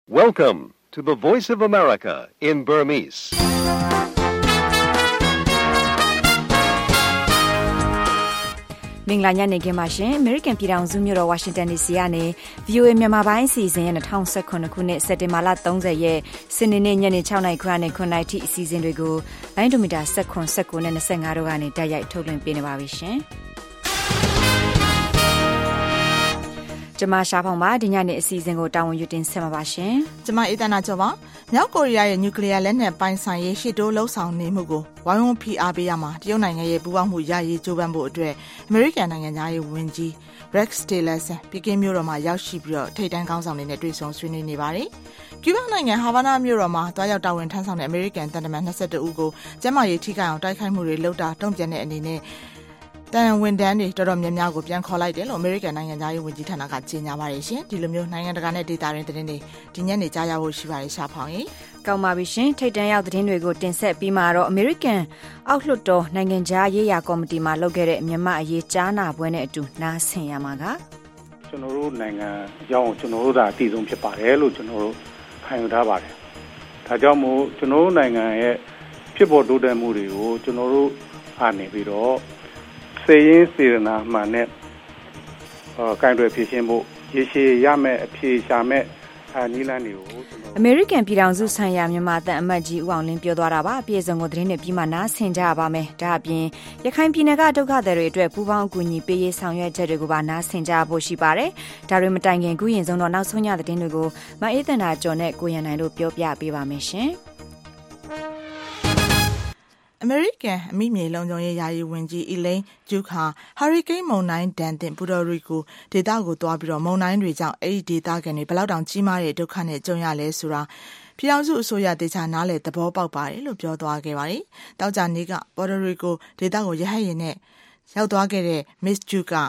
Welcome to the Voice of America in Burmese. ။မင်္ဂလာညနေခင်းပါရှင်။ American ပြည်ထောင်စုမြို့တော် Washington DC ကနေ VOA မြန်မာပိုင်းအစီအစဉ်ရဲ့2019ခုနှစ်စက်တင်ဘာလ30ရက်စနေနေ့ညနေ6:00နာရီခွဲနဲ့9:00နာရီထိအစီအစဉ်တွေကိုလိုင်းဒိုမီတာ19နဲ့25တို့ကနေတိုက်ရိုက်ထုတ်လွှင့်ပေးနေပါပြီရှင်။ကျမရှာဖောင်ပါဒီညနေအစီအစဉ်ကိုတာဝန်ယူတင်ဆက်မှာပါရှင်။ကျမအေးတနာကျော်ပါ။မြောက်ကိုရီးယားရဲ့နျူကလ িয়ার လက်နက်ပိုင်ဆိုင်ရေးရှေ့တိုးလှုပ်ဆောင်နေမှုကိုဝိုင်းဝန်းဖိအားပေးရမှာတရုတ်နိုင်ငံရဲ့ပူးပေါင်းမှုရရေးကြိုးပမ်းဖို့အတွက်အမေရိကန်နိုင်ငံသားရေးဝန်ကြီး Rex Tillerson ပီကင်းမြို့တော်မှာရောက်ရှိပြီးတော့ထိပ်တန်းခေါင်းဆောင်တွေနဲ့တွေ့ဆုံဆွေးနွေးနေပါတယ်။ကျူးဘားနိုင်ငံဟာဗာနာမြို့တော်မှာတွားရောက်တာဝန်ထမ်းဆောင်တဲ့အမေရိကန်တန်တမန်22ဦးကိုကျန်းမာရေးထိခိုက်အောင်တိုက်ခိုက်မှုတွေလုပ်တာတုံ့ပြန်တဲ့အနေနဲ့တန်ဝန်တန်းတွေတော်တော်များများကိုပြန်ခေါ်လိုက်တယ်လို့အမေရိကန်နိုင်ငံသားရေးဝန်ကြီးဌာနကကြေညာပါတယ်ရှင်ဒီလိုမျိုးနိုင်ငံတကာနဲ့ဒေသတွင်းသတင်းတွေဒီညနေကြားရဖို့ရှိပါတယ်ရှာဖောင်ကြီးကောင်းပါပြီရှင်ထိပ်တန်းရောက်သတင်းတွေကိုတင်ဆက်ပြီးမှတော့အမေရိကန်အောက်လွှတ်တော်နိုင်ငံခြားရေးရာကော်မတီမှလုပ်ခဲ့တဲ့မြန်မာအရေးကြားနာပွဲနဲ့အတူနားဆင်ရမှာကကျွန်တော်တို့နိုင်ငံကြောင်းကျွန်တော်တို့သာအတည်ဆုံးဖြစ်ပါတယ်လို့ကျွန်တော်တို့ခံယူထားပါတယ်ဒါကြောင့်မို့ကျွန်တော်တို့နိုင်ငံရဲ့ဖြစ်ပေါ်တိုးတက်မှုတွေကိုကျွန်တော်တို့အားနေပြီးတော့စေရင်စေရနာမှန်နဲ့ကင်တွယ်ဖြည့်ရှင်းဖို့ရေရှည်ရမယ်အဖြေရှာမယ်နီးလန်းတွေကိုအမေရိကန်ပြည်ထောင်စုဆိုင်ရာမြန်မာတန်အမတ်ကြီးဦးအောင်လင်းပြောသွားတာပါအပြည့်အစုံကိုသတင်းနဲ့ပြီးမှနားဆင်ကြပါမယ်ဒါအပြင်ရခိုင်ပြည်နယ်ကဒုက္ခသည်တွေအတွက်ပူးပေါင်းအကူအညီပေးရေးဆောင်ရွက်ချက်တွေကိုပါနားဆင်ကြဖို့ရှိပါတယ်ဒါတွေမတိုင်ခင်ခုရင်ဆုံးတော့နောက်ဆုံးညသတင်းတွေကိုမအေးသန္တာကျော်နဲ့ကိုရန်နိုင်တို့ပြောပြပေးပါမယ်ရှင်အမေရိကန်အမိမြေလုံခြုံရေးယာယီဝန်ကြီးအီလိန်ဂျူခါဟာရီကိန်းမုန်တိုင်းဒဏ်သင့်ပူတော်ရီကိုဒေသကိုသွားပြီးတော့မုန်တိုင်းတွေကြောင့်အဲ့ဒီဒေသခံတွေဘယ်လောက်တောင်ကြီးမားတဲ့ဒုက္ခနဲ့ကြုံရလဲဆိုတာပြည်ထောင်စုအစိုးရတေချာနားလေသဘောပေါက်ပါတယ်လို့ပြောသွားခဲ့ပါတယ်။တောက်ကြနေ့ကပေါ်တိုရီကိုဒေသကိုရဟတ်ယာဉ်နဲ့ရောက်သွားခဲ့တဲ့ Miss Juka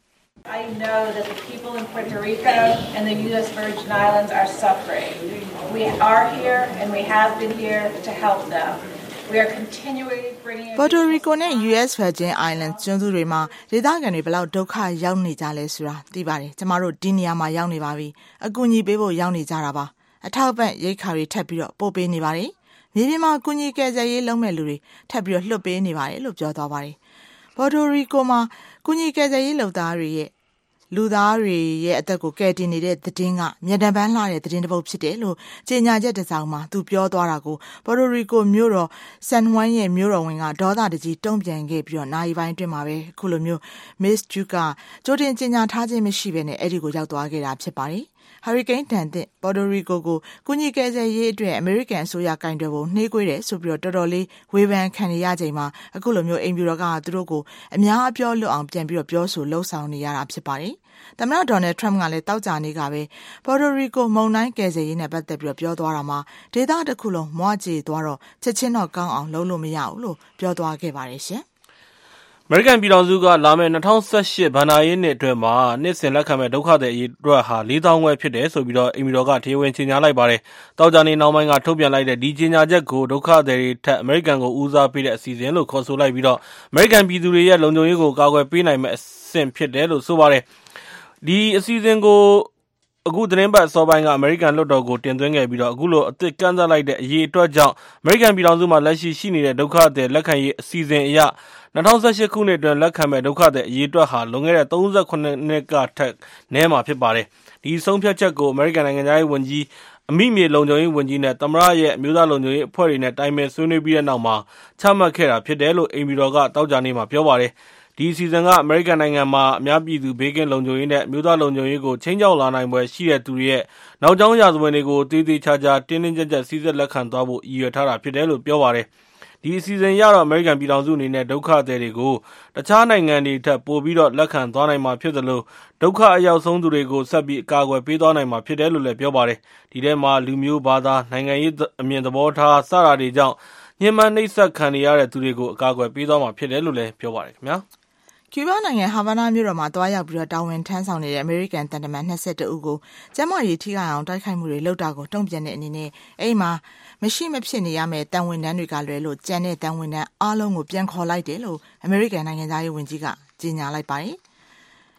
I know that the people in Puerto Rico and the U.S. Virgin Islands are suffering. We are here and we have been here to help them.We are continually bringing Puerto Rico နဲ့ US Virgin Islands ကျွန်းစုတွေမှာဒေသခံတွေဘယ်လောက်ဒုက္ခရောက်နေကြလဲဆိုတာသိပါတယ်ကျမတို့ဒီနေရာမှာရောက်နေပါပြီအကူအညီပေးဖို့ရောက်နေကြတာပါအထောက်ပံ့ရိတ်ခါတွေထပ်ပြီးတော့ပို့ပေးနေပါတယ်မြေပြင်မှာကူညီကယ်ဆယ်ရေးလုပ်မဲ့လူတွေထပ်ပြီးတော့လွှတ်ပေးနေပါတယ်လို့ပြောသွားပါတယ် Puerto Rico မှာကူညီကယ်ဆယ်ရေးလုပ်သားတွေရဲ့လူသားတွေရဲ့အသက်ကိုကယ်တင်နေတဲ့သတင်းကမြေတံပန်းလှတဲ့သတင်းတစ်ပုဒ်ဖြစ်တယ်လို့ကြေညာချက်တစ်စောင်မှာသူပြောသွားတာကိုပေါ်တိုရီကိုမြို့တော်ဆန်ဝမ်ရဲ့မြို့တော်ဝင်ကဒေါသတကြီးတုံ့ပြန်ခဲ့ပြီးတော့နိုင်ပိုင်းတွင်မှာပဲအခုလိုမျိုး Miss Juka ကြိုတင်ကြေညာထားခြင်းမရှိဘဲနဲ့အဲ့ဒီကိုရောက်သွားခဲ့တာဖြစ်ပါတယ်ဟာရီကိန်းဒဏ်သင့်ပေါ်တိုရီကိုကိုကုညီကယ်ဆယ်ရေးအတွက်အမေရိကန်အစိုးရကင်တွယ်ဖို့နှေးကွေးတယ်ဆိုပြီးတော့တော်တော်လေးဝေဖန်ခံနေရချိန်မှာအခုလိုမျိုးအိမ်ပြူတော်ကသူတို့ကိုအများအပြောလွတ်အောင်ပြန်ပြီးတော့ပြောဆိုလှုံ့ဆော်နေရတာဖြစ်ပါတယ်သမ္မတဒေါ်နယ်ထရမ့်ကလည်းတောက်ကြနေကပဲပေါ်တိုရီကိုမုန်တိုင်းကယ်ဆယ်ရေးနဲ့ပတ်သက်ပြီးတော့ပြောသွားတာမှာဒေသတစ်ခုလုံးမွားကြေသွားတော့ချက်ချင်းတော့ကောင်းအောင်လုပ်လို့မရဘူးလို့ပြောသွားခဲ့ပါတယ်ရှင်အမေရိကန်ပြည်ထောင်စုကလာမယ့်2018ဘဏ္ဍာရေးနှစ်အတွင်းမှာနှစ်စဉ်လက်ခံမဲ့ဒုက္ခသည်အရေအတွက်ဟာ4000ခွဲဖြစ်တယ်ဆိုပြီးတော့အိမ်ပြည်တော်ကတရားဝင်ကြေညာလိုက်ပါတယ်။တောက်ကြနေနောက်ပိုင်းကထုတ်ပြန်လိုက်တဲ့ဒီကြေညာချက်ကိုဒုက္ခသည်တွေထက်အမေရိကန်ကိုဦးစားပေးတဲ့အစီအစဉ်လို့ခေါ်ဆိုလိုက်ပြီးတော့အမေရိကန်ပြည်သူတွေရဲ့လုံခြုံရေးကိုကာကွယ်ပေးနိုင်မဲ့အဆင့်ဖြစ်တယ်လို့ဆိုပါတယ်။ဒီအစီအစဉ်ကိုအခုသတင်းပတ်အစောပိုင်းကအမေရိကန်လွှတ်တော်ကိုတင်သွင်းခဲ့ပြီးတော့အခုလိုအသစ်ကန့်သတ်လိုက်တဲ့အရေးအတွက်ကြောင့်အမေရိကန်ပြည်ထောင်စုမှာလက်ရှိရှိနေတဲ့ဒုက္ခသည်လက်ခံရေးအစီအစဉ်အရ2018ခုနှစ်အတွင်းလက်ခံမဲ့ဒုက္ခသည်အရေးအတွက်ဟာလွန်ခဲ့တဲ့38နှစ်ကထက်နည်းမှာဖြစ်ပါတယ်။ဒီဆုံးဖြတ်ချက်ကိုအမေရိကန်နိုင်ငံသားရေးဝန်ကြီးအမိမြေလုံခြုံရေးဝန်ကြီးနဲ့သမ္မတရဲ့အမျိုးသားလုံခြုံရေးအဖွဲ့တွေနဲ့တိုင်ပင်ဆွေးနွေးပြီးတဲ့နောက်မှာချမှတ်ခဲ့တာဖြစ်တယ်လို့အိမ်ပြည်တော်ကတောက်ကြနေမှာပြောပါတယ်။ဒီအစီအစဉ်ကအမေရိကန်နိုင်ငံမှာအများပြည်သူဘေးကင်းလုံခြုံရေးနဲ့မြို့သားလုံခြုံရေးကိုချင်းချောက်လာနိုင်ပွဲရှိတဲ့သူတွေရဲ့နောက်ကျောင်းရာဇဝင်တွေကိုတည်တည်ချာချာတင်းတင်းကြပ်ကြပ်စီစစ်လက်ခံသွားဖို့ရည်ရွယ်ထားတာဖြစ်တယ်လို့ပြောပါတယ်။ဒီအစီအစဉ်ရတော့အမေရိကန်ပြည်ထောင်စုအနေနဲ့ဒုက္ခသည်တွေကိုတခြားနိုင်ငံတွေထက်ပိုပြီးတော့လက်ခံသွားနိုင်မှာဖြစ်သလိုဒုက္ခအရောက်ဆုံးသူတွေကိုဆက်ပြီးအကာအကွယ်ပေးသွားနိုင်မှာဖြစ်တယ်လို့လည်းပြောပါတယ်။ဒီထဲမှာလူမျိုးဘာသာနိုင်ငံရေးအမြင်သဘောထားစတာတွေကြောင့်ညှဉ်းပန်းနှိပ်စက်ခံနေရတဲ့သူတွေကိုအကာအကွယ်ပေးသွားမှာဖြစ်တယ်လို့လည်းပြောပါတယ်ခင်ဗျာ။ကျူးဘားနိုင်ငံဟာဗာနာမြို့တော်မှာတွားရောက်ပြီးတော့တာဝန်ထမ်းဆောင်နေတဲ့အမေရိကန်တန်တမန်22ဦးကိုကျန်းမာရေးထိခိုက်အောင်တိုက်ခိုက်မှုတွေလုပ်တာကိုတုံ့ပြန်တဲ့အနေနဲ့အဲ့မှာမရှိမဖြစ်နေရမယ့်တန်ဝန်တန်းတွေကလွယ်လို့ကြံတဲ့တန်ဝန်တန်းအားလုံးကိုပြန်ခေါ်လိုက်တယ်လို့အမေရိကန်နိုင်ငံသားရေးဝန်ကြီးကကြေညာလိုက်ပါတယ်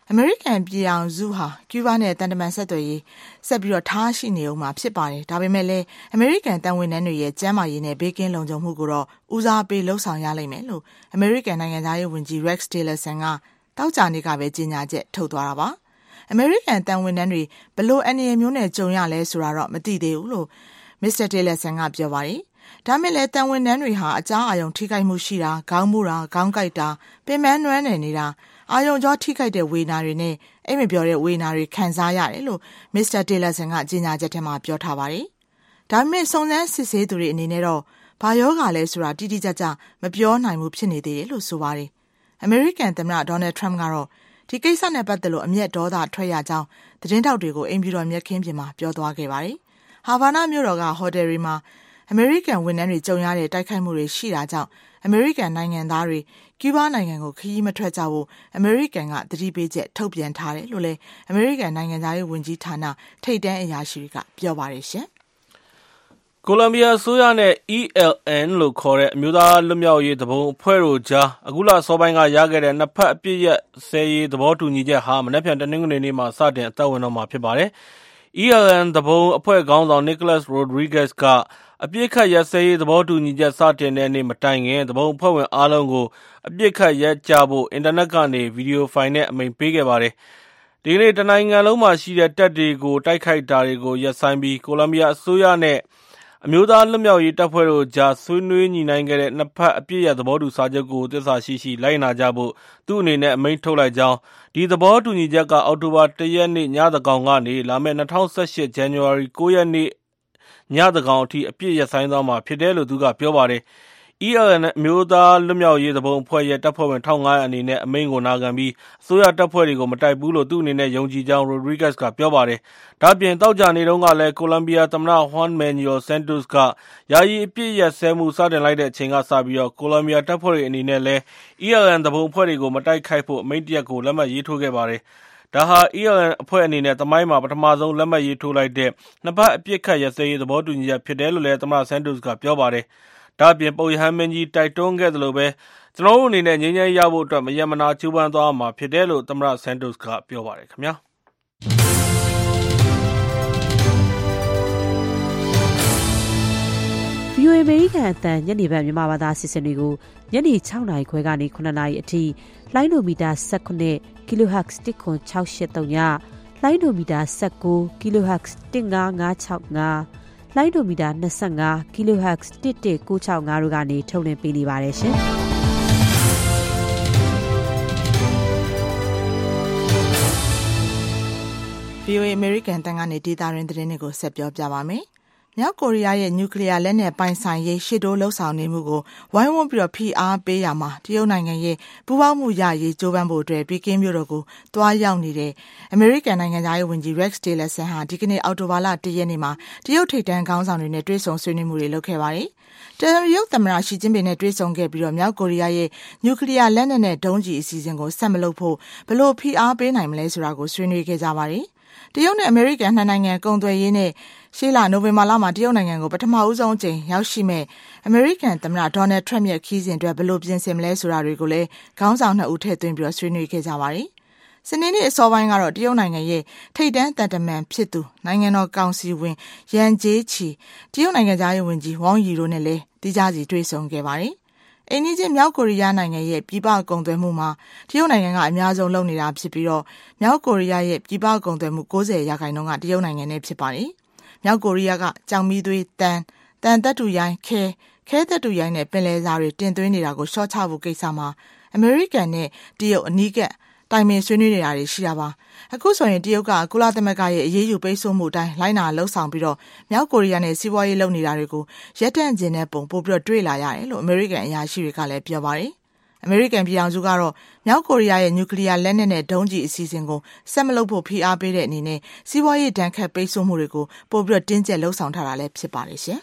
အမေရိကန်ပြည်အောင်စုဟာကျူးဘားနဲ့တန်တမန်ဆက်သွယ်ရေးဆက်ပြီးတော့ထားရှိနေအောင်မှာဖြစ်ပါတယ်ဒါပေမဲ့လည်းအမေရိကန်တန်ဝန်ထမ်းတွေရဲ့ကျန်းမာရေးနဲ့ဘေးကင်းလုံခြုံမှုကိုတော့ဦးစားပေးလှုံ့ဆော်ရလိမ့်မယ်လို့အမေရိကန်နိုင်ငံသားရေးဝန်ကြီး Rex Tillerson ကတောက်ကြနေ့ကပဲကြေညာချက်ထုတ်သွားတာပါအမေရိကန်တန်ဝန်ထမ်းတွေဘလို့အနေအမျိုးနဲ့ကြုံရလဲဆိုတာတော့မသိသေးဘူးလို့ Mr. Tillerson ကပြောပါတယ်ဒါမဲ့လည်းတန်ဝန်ထမ်းတွေဟာအကြားအာရုံထိခိုက်မှုရှိတာခေါင်းမူတာခေါင်းကိုက်တာပင်ပန်းနွမ်းနယ်နေတာအာယုံကြောထိခိုက်တဲ့ဝေဒနာတွေနဲ့အိမ်မပြောတဲ့ဝေဒနာတွေခံစားရတယ်လို့ Mr. Tillerson ကကြေညာချက်ထဲမှာပြောထားပါတယ်။ဒါပေမဲ့စုံစမ်းစစ်ဆေးသူတွေအနေနဲ့တော့ဘာယောဂါလဲဆိုတာတိတိကျကျမပြောနိုင်ဘူးဖြစ်နေသေးတယ်လို့ဆိုပါတယ်။ American သမ္မတ Donald Trump ကတော့ဒီကိစ္စနဲ့ပတ်သက်လို့အမျက်ဒေါသထွက်ရကြောင်းသတင်းထောက်တွေကိုအိမ်ပြည်တော်မြက်ခင်းပြင်မှာပြောသွားခဲ့ပါတယ်။ဟာဗာနာမြို့တော်ကဟိုတယ်တွေမှာAmerican ဝန်ထမ်းတွေကြုံရတဲ့တိုက်ခိုက်မှုတွေရှိတာကြောင့်American နိုင်ငံသားတွေကျူးဘားနိုင်ငံကိုခရီးမထွက်ကြဖို့ American ကသတိပေးချက်ထုတ်ပြန်ထားတယ်လို့လည်း American နိုင်ငံသားရေးဝန်ကြီးဌာနထိပ်တန်းအရာရှိတွေကပြောပါတယ်ရှင်။ကိုလံဘီယာအစိုးရနဲ့ ELN လို့ခေါ်တဲ့အမျိုးသားလွတ်မြောက်ရေးသဘုံအဖွဲ့တို့ကြားအခုလအစောပိုင်းကရခဲ့တဲ့နှစ်ဖက်အပြစ်ရပ်ဆဲရေးသဘောတူညီချက်ဟာမနက်ဖြန်တနင်္ဂနွေနေ့မှာစတင်အသက်ဝင်တော့မှာဖြစ်ပါတယ်။ ELN သဘုံအဖွဲ့ခေါင်းဆောင် Nicholas Rodriguez ကအပြစ်ခတ်ရပ်စဲရေးသဘောတူညီချက်စတင်တဲ့နေ့မတိုင်ခင်သဘုံအဖွဲ့ဝင်အားလုံးကိုအပြစ်ခတ်ရပ်ကြဖို့အင်တာနက်ကနေဗီဒီယိုဖိုင်နဲ့အမိန့်ပေးခဲ့ပါတယ်။ဒီနေ့တနိုင်ငံလုံးမှာရှိတဲ့တပ်တွေကိုတိုက်ခိုက်တာတွေကိုရပ်ဆိုင်းပြီးကိုလံဘီယာအစိုးရနဲ့အမျိုးသားလွတ်မြောက်ရေးတပ်ဖွဲ့တို့ကြားဆွေးနွေးညှိနှိုင်းခဲ့တဲ့နှစ်ဖက်အပြစ်ရပ်သဘောတူစာချုပ်ကိုသစ္စာရှိရှိလိုက်နာကြဖို့သူ့အနေနဲ့အမိန့်ထုတ်လိုက်ကြောင်းဒီသဘောတူညီချက်ကအောက်တိုဘာ1ရက်နေ့ညသန်းခေါင်ကနေလာမယ့်2018 January 9 ရက်နေ့ညသန်းခေါင်အထိအပြစ်ရပ်ဆိုင်းသွားမှာဖြစ်တယ်လို့သူကပြောပါတယ်။ ELN အမျိုးသားလွတ်မြောက်ရေးသဘုံအဖွဲ့ရဲ့တပ်ဖွဲ့ဝင်1500အနေနဲ့အမိန့်ကိုနာခံပြီးအစိုးရတပ်ဖွဲ့တွေကိုမတိုက်ဘူးလို့သူ့အနေနဲ့ယုံကြည်ကြောင်း Rodriguez ကပြောပါတယ်။ဒါ့အပြင်တောက်ကြနေတုန်းကလည်းကိုလံဘီယာသမ္မတ Juan Manuel Santos ကယာယီအပြစ်ရပ်စဲမှုစတင်လိုက်တဲ့အချိန်ကစပြီးကိုလံဘီယာတပ်ဖွဲ့တွေအနေနဲ့လည်း ELN သဘုံအဖွဲ့တွေကိုမတိုက်ခိုက်ဖို့အမိန့်တရပ်ကိုလက်မှတ်ရေးထိုးခဲ့ပါတယ်။ဒါဟာ ELN အဖွဲ့အနေနဲ့သမိုင်းမှာပထမဆုံးလက်မှတ်ရေးထိုးလိုက်တဲ့နှစ်ဖက်အပြစ်ခတ်ရပ်စဲရေးသဘောတူညီချက်ဖြစ်တယ်လို့လည်းသမ္မတ Santos ကပြောပါတယ်။ဒါ့အပြင်ပုပ်ရဟန်းမင်းကြီးတိုက်တွန်းခဲ့သလိုပဲကျွန်တော်တို့အနေနဲ့ငြိမ်းချမ်းရေးရဖို့အတွက်မရမနာကြိုးပမ်းသွားမှာဖြစ်တယ်လို့သမ္မတ Santos ကပြောပါတယ်ခင်ဗျာ။ VOA အမေရိကန်အသံညနေပိုင်းမြန်မာဘာသာအစီအစဉ်တွေကိုညနေ6:00 နာရီခွဲကနေ9:00 နာရီအထိလိုင်းဒိုမီတာ19 kHz 10683ညလိုင်းဒိုမီတာ19 kHz 15565လိုင်းဒိုမီတာ25 kHz 11965တို့ကနေထုတ်လွှင့်ပေးနေပါတယ်ရှင်။ VOA American တန်ကနေဒေတာရင်းသတင်းတွေကိုဆက်ပြောပြပါမယ်။မြောက်ကိုရီးယားရဲ့နျူကလ িয়ার လက်နက်ပိုင်ဆိုင်ရေးရှေ့တိုးလှုပ်ဆောင်နေမှုကိုဝိုင်းဝန်းပြီးတော့ဖိအားပေးရမှာတရုတ်နိုင်ငံရဲ့ပူးပေါင်းမှုရရေးကြိုးပမ်းဖို့အတွက်ပီကင်းမြို့တော်ကိုတွားရောက်နေတဲ့အမေရိကန်နိုင်ငံသားရေးဝန်ကြီး Rex Tillerson ဟာဒီကနေ့အောက်တိုဘာလ1ရက်နေ့မှာတရုတ်ထိပ်တန်းခေါင်းဆောင်တွေနဲ့တွေ့ဆုံဆွေးနွေးမှုတွေလုပ်ခဲ့ပါတယ်။တရုတ်သမ္မတရှီကျင်းပင်နဲ့တွေ့ဆုံခဲ့ပြီးတော့မြောက်ကိုရီးယားရဲ့နျူကလ িয়ার လက်နက်နဲ့ဒုံးကျည်အစီအစဉ်ကိုဆက်မလုပ်ဖို့ဘယ်လိုဖိအားပေးနိုင်မလဲဆိုတာကိုဆွေးနွေးခဲ့ကြပါတယ်။တရုတ်နဲ့အမေရိကန်နှစ်နိုင်ငံကုန်သွယ်ရေးနဲ့ရှေ့လနိုဝင်ဘာလမှာတရုတ်နိုင်ငံကိုပထမဦးဆုံးအကြိမ်ရောက်ရှိမဲ့အမေရိကန်သမ္မတဒေါ်နယ်ထရမ့်ရဲ့ခီးစဉ်အတွက်ဘယ်လိုပြင်ဆင်မလဲဆိုတာတွေကိုလည်းခေါင်းဆောင်နှစ်ဦးထည့်သွင်းပြီးဆွေးနွေးခဲ့ကြပါတယ်။စနေနေ့အစောပိုင်းကတော့တရုတ်နိုင်ငံရဲ့ထိပ်တန်းတပ်တမန်ဖြစ်သူနိုင်ငံတော်ကောင်စီဝင်ရန်ဂျေးချီတရုတ်နိုင်ငံသားရေးဝန်ကြီးဝမ်ယီတို့နဲ့လည်းတိကျစီတွေ့ဆုံခဲ့ပါတယ်။အိန္ဒိယမြောက်ကိုရီးယားနိုင်ငံရဲ့ပြည်ပကုန်သွယ်မှုမှာတရုတ်နိုင်ငံကအများဆုံးလုပ်နေတာဖြစ်ပြီးတော့မြောက်ကိုရီးယားရဲ့ပြည်ပကုန်သွယ်မှု 90% ကတရုတ်နိုင်ငံနဲ့ဖြစ်ပါတယ်။မြောက်ကိုရီးယားကကြောင်မီးသွေးတန်တပ်တူရိုင်းခဲတပ်တူရိုင်းနဲ့ပင်လယ်စာတွေတင်သွင်းနေတာကိုရှော့ချဖို့ကိစ္စမှာအမေရိကန်နဲ့တရုတ်အနီးကပ်တိုင်ပင်ဆွေးနွေးနေတာတွေရှိတာပါအခုဆိုရင်တရုတ်ကကုလသမဂ္ဂရဲ့အရေးယူပိတ်ဆို့မှုအတိုင်းလိုက်နာလှုပ်ဆောင်ပြီးတော့မြောက်ကိုရီးယားနဲ့စီးပွားရေးလုပ်နေတာတွေကိုရပ်တန့်ကျင်တဲ့ပုံပို့ပြီးတော့တွေ့လာရတယ်လို့အမေရိကန်အရာရှိတွေကလည်းပြောပါတယ်အမေရိကန်ပြည်ထောင်စုကတော့မြောက်ကိုရီးယားရဲ့နျူကလ িয়ার လက်နက်နဲ့ဒုံးကျည်အစီအစဉ်ကိုဆက်မလုပ်ဖို့ဖိအားပေးတဲ့အနေနဲ့စီးပွားရေးဒဏ်ခတ်ပိတ်ဆို့မှုတွေကိုပို့ပြီးတော့တင်းကျပ်လှုပ်ဆောင်ထားတာလည်းဖြစ်ပါတယ်ရှင်မ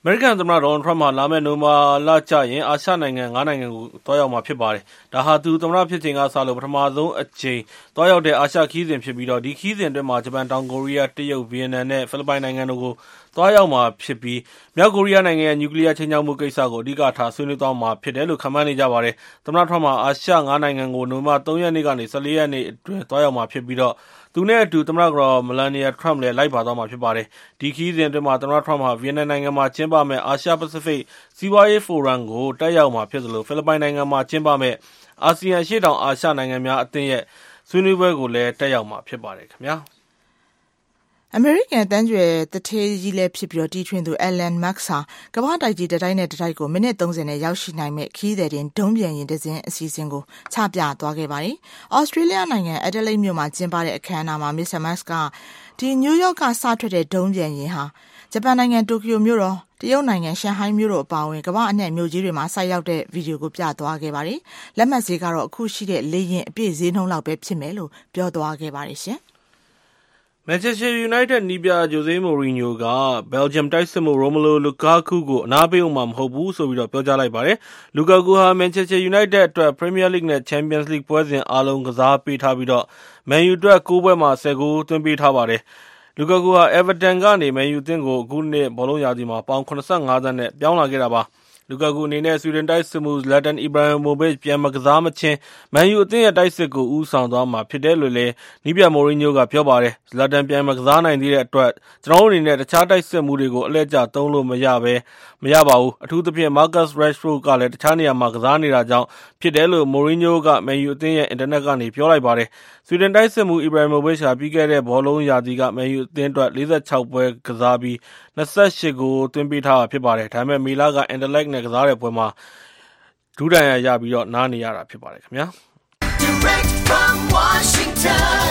မေရိကန်သမ္မတဒေါ်နယ်ထရမ့်ဟာလာမယ့်နိုဝင်ဘာလကျရင်အာရှနိုင်ငံ9နိုင်ငံကိုသွားရောက်မှာဖြစ်ပါတယ်။ဒါဟာသူသမ္မတဖြစ်ချိန်ကစလို့ပထမဆုံးအကြိမ်သွားရောက်တဲ့အာရှခရီးစဉ်ဖြစ်ပြီးတော့ဒီခရီးစဉ်အတွင်းမှာဂျပန်တောင်ကိုရီးယားတရုတ်ဗီယက်နမ်နဲ့ဖိလစ်ပိုင်နိုင်ငံတို့ကိုသွားရောက်မှာဖြစ်ပြီးမြောက်ကိုရီးယားနိုင်ငံရဲ့နျူကလ িয়ার ချိန်ချောက်မှုကိစ္စကိုအဓိကထားဆွေးနွေးသွားမှာဖြစ်တယ်လို့ခန့်မှန်းနေကြပါတယ်။သမ္မတထရမ့်ဟာအာရှ9နိုင်ငံကိုနိုဝင်ဘာ3ရက်နေ့ကနေ14ရက်နေ့အတွင်းသွားရောက်မှာဖြစ်ပြီးတော့သူနဲ့အတူသမ္မတကတော်မလာနီယာထရမ့်လည်းလိုက်ပါသွားမှာဖြစ်ပါတယ်။ဒီခရီးစဉ်အတွင်းမှာသမ္မတထရမ့်ဟာဗီယက်နမ်နိုင်ငံမှာကျင်းပမယ့်အာရှပစိဖိတ်စီးပွားရေးဖိုရမ်ကိုတက်ရောက်မှာဖြစ်သလိုဖိလစ်ပိုင်နိုင်ငံမှာကျင်းပမယ့်အာဆီယံအရှေ့တောင်အာရှနိုင်ငံများအသင်းရဲ့ဆွေးနွေးပွဲကိုလည်းတက်ရောက်မှာဖြစ်ပါတယ်ခင်ဗျာအမေရိကန်တန်းကျွယ်တထေးကြီးလည်းဖြစ်ပြီးတော့တီထွင်သူ Elon Musk ဟာကမ္ဘာတိုက်ကြီးတစ်တိုက်နဲ့တစ်တိုက်ကိုမိနစ်30နဲ့ရောက်ရှိနိုင်မဲ့ခီးသည်တင်ဒုံးပြန်ရင်တစ်စင်းအစီအစဉ်ကိုချပြသွားခဲ့ပါတယ်။ Australia နိုင်ငံ Adelaide မြို့မှာကျင်းပတဲ့အခမ်းအနားမှာ Mr. Musk ကဒီနယူးယောက်ကစထွက်တဲ့ဒုံးပြန်ရင်ဟာဂျပန်နိုင်ငံတိုကျိုမြို့တော်တရုတ်နိုင်ငံရှန်ဟိုင်းမြို့တော်အပါအဝင်ကမ္ဘာအနှံ့မြို့ကြီးတွေမှာဆိုက်ရောက်တဲ့ဗီဒီယိုကိုပြသွားခဲ့ပါတယ်။လက်မှတ်ဈေးကတော့အခုရှိတဲ့လေယာဉ်အပြည့်ဈေးနှုန်းလောက်ပဲဖြစ်မယ်လို့ပြောသွားခဲ့ပါတယ်ရှင်။ Manchester United နီးပြဂျိုဇေးမိုရီညိုကဘယ်လ်ဂျီယမ်တိုက်စစ်မှုရိုမလိုလူကာကူကိုအနားပေးအောင်မှာမဟုတ်ဘူးဆိုပြီးတော့ပြောကြားလိုက်ပါတယ်။လူကာကူဟာ Manchester United အတွက် Premier League နဲ့ Champions League ပွဲစဉ်အားလုံးကစားပေးထားပြီးတော့ Man U အတွက်9ပွဲမှာ10ဂိုးသွင်းပေးထားပါတယ်။လူကာကူဟာ Everton ကနေ Man U အသင်းကိုအခုနှစ်ဘောလုံးရာသီမှာပေါင်85သန်းနဲ့ပြောင်းလာခဲ့တာပါ။လူကာကူအနေနဲ့ဆွီဒင်တိုက်စစ်မှု Zlatan Ibrahimovic ပြန်မကစားမချင်းမန်ယူအသင်းရဲ့တိုက်စစ်ကိုဦးဆောင်သွားမှာဖြစ်တယ်လို့လည်းနီးပြမိုရီညိုကပြောပါတယ်။ Zlatan ပြန်မကစားနိုင်သေးတဲ့အတွက်ကျွန်တော်တို့အနေနဲ့တခြားတိုက်စစ်မှုတွေကိုအလှည့်ကျသုံးလို့မရပါဘူး။အထူးသဖြင့် Marcus Rashford ကလည်းတခြားနေရာမှာကစားနေတာကြောင့်ဖြစ်တယ်လို့မိုရီညိုကမန်ယူအသင်းရဲ့အင်တာနက်ကနေပြောလိုက်ပါတယ်။ဆွီဒင်တိုက်စစ်မှု Ibrahimovic ဟာပြီးခဲ့တဲ့ဘောလုံးရာသီကမန်ယူအသင်းအတွက်46ပွဲကစားပြီး28ဂိုးသွင်းပေးထားတာဖြစ်ပါတယ်။ဒါပေမဲ့မေလက Anderlecht နဲ့ကစားတဲ့ပွဲမှာဒူးဒဏ်ရာရပြီးတော့နားနေရတာဖြစ်ပါတယ်ခင်ဗျာ Direct from Washington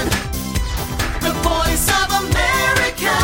The Voice of America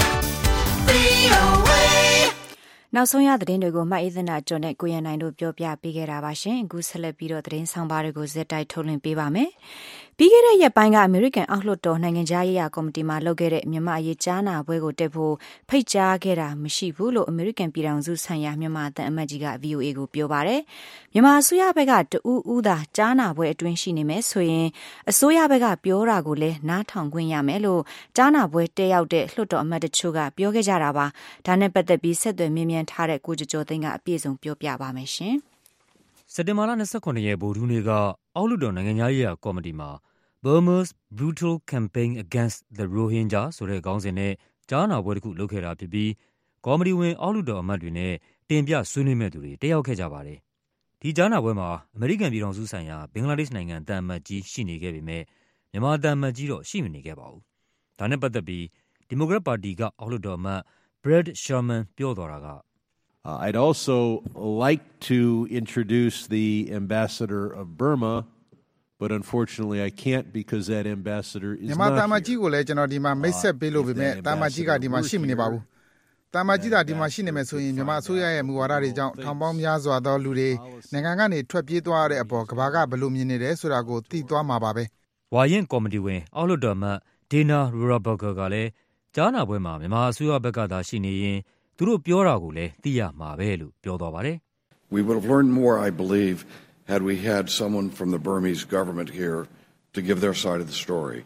VOA နောက်ဆုံးရသတင်းတွေကိုမှတ်အေးသနာကျော်နဲ့ကိုရန်နိုင်တို့ပြောပြပေးခဲ့တာပါရှင်အခုဆက်လက်ပြီးတော့သတင်းဆောင်ပါတွေကိုဇက်တိုက်ထုတ်လွှင့်ပေးပါမယ်ပြီးခဲ့တဲ့ရက်ပိုင်းကအမေရိကန်အောက်လွှတ်တော်နိုင်ငံခြားရေးရာကော်မတီမှလုပ်ခဲ့တဲ့မြန်မာအရေးကြားနာပွဲကိုတက်ဖို့ဖိတ်ကြားခဲ့တာမရှိဘူးလို့အမေရိကန်ပြည်ထောင်စုဆိုင်ရာမြန်မာအသံအမတ်ကြီးက VOA ကိုပြောပါတယ်မြန်မာအစိုးရဘက်ကတူဦးသာကြားနာပွဲအတွင်းရှိနေမယ်ဆိုရင်အစိုးရဘက်ကပြောတာကိုလည်းနားထောင်ခွင့်ရမယ်လို့ကြားနာပွဲတက်ရောက်တဲ့လွှတ်တော်အမတ်တချို့ကပြောခဲ့ကြတာပါဒါနဲ့ပတ်သက်ပြီးဆက်သွယ်မြင်းမြန်းထားတဲ့ကိုကျော်သိန်းကအပြည့်စုံပြောပြပါမယ်ရှင်စက်တင်ဘာလ29ရက်ဗုဒ္ဓဟူးနေ့ကအောက်လွှတ်တော်နိုင်ငံသားရေးရာကော်မတီမှာ Burma's Brutal Campaign Against the Rohingya ဆိုတဲ့ခေါင်းစဉ်နဲ့ကြားနာပွဲတစ်ခုလုပ်ခဲ့တာဖြစ်ပြီးကော်မတီဝင်အောက်လွှတ်တော်အမတ်တွေနဲ့တင်ပြဆွေးနွေးမဲ့သူတွေတက်ရောက်ခဲ့ကြပါတယ်။ဒီကြားနာပွဲမှာအမေရိကန်ပြည်ထောင်စုဆိုင်ရာဘင်္ဂလားဒေ့ရှ်နိုင်ငံတန်အမတ်ကြီးရှိနေခဲ့ပေမဲ့မြန်မာတန်အမတ်ကြီးတော့ရှိမနေခဲ့ပါဘူး။ဒါနဲ့ပတ်သက်ပြီးဒီမိုကရက်ပါတီကအောက်လွှတ်တော်အမတ် Brad Sherman ပြောသွားတာက I'd also like to introduce the ambassador of Burma, but unfortunately I can't because that ambassador is not here. မြန်မာတာမကြီးကိုလည်းကျွန်တော်ဒီမှာမိတ်ဆက်ပေးလို့ပေမဲ့တာမကြီးကဒီမှာရှိမနေပါဘူး။တာမကြီးကဒီမှာရှိနေမယ်ဆိုရင်မြန်မာအစိုးရရဲ့မူဝါဒတွေကြောင့်ထောင်ပေါင်းများစွာသောလူတွေနိုင်ငံကနေထွက်ပြေးသွားတဲ့အပေါ်ကမ္ဘာကဘယ်လိုမြင်နေတယ်ဆိုတာကိုသိသွားမှာပါပဲ။ဝါရင်ကော်မတီဝင်အောက်လွှတ်တော်အမတ် Dana Rohrabacher ကလည်းကြားနာပွဲမှာမြန်မာအစိုးရဘက်ကသာရှိနေရင်သူတို့ပြောတာကိုလည်းသိရမှာပဲလို့ပြောသွားပါတယ်။ We would have learned more, I believe, had we had someone from the Burmese government here to give their side of the story.